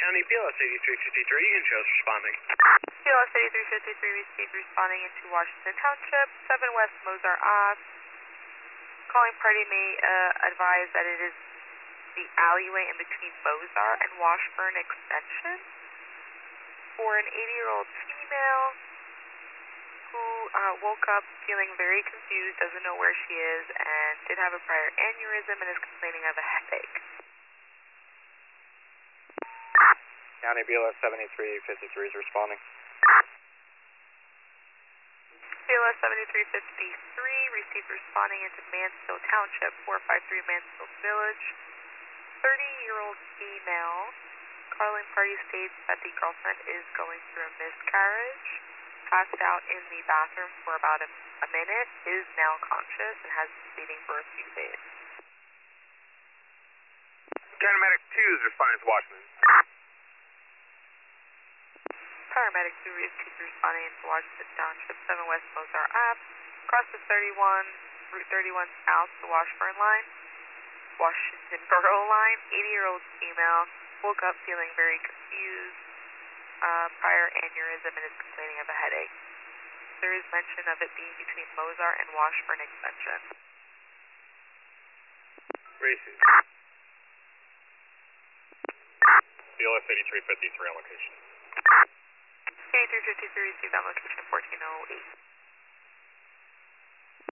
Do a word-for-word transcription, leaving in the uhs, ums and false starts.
County, B L S eighty-three fifty-three, Egan Shows responding. B L S eighty-three fifty-three received responding into Washington Township, seven West Mozart Ave. Calling party may uh, advise that it is the alleyway in between Mozart and Washburn Extension for an eighty-year-old female who uh, woke up feeling very confused, doesn't know where she is, and did have a prior aneurysm and is complaining of a headache. County B L S seventy-three fifty-three is responding. B L S seventy-three fifty-three received responding into Mansfield Township, four five three Mansfield Village. thirty-year-old female, calling party states that the girlfriend is going through a miscarriage, passed out in the bathroom for about a, a minute, is now conscious, and has been bleeding for a few days. Paramedic two is responding to Washington. Paramedic two received responding into Washington Township, seven West Mozart Ave, across the thirty-one, Route thirty-one South, the Washburn line, Washington Borough line, eighty-year-old female, woke up feeling very confused, uh, prior aneurysm, and is complaining of a headache. There is mention of it being between Mozart and Washburn Extension. Receive. B L S eighty-three fifty-three on location. eighty-three fifty-three received on location fourteen oh eight.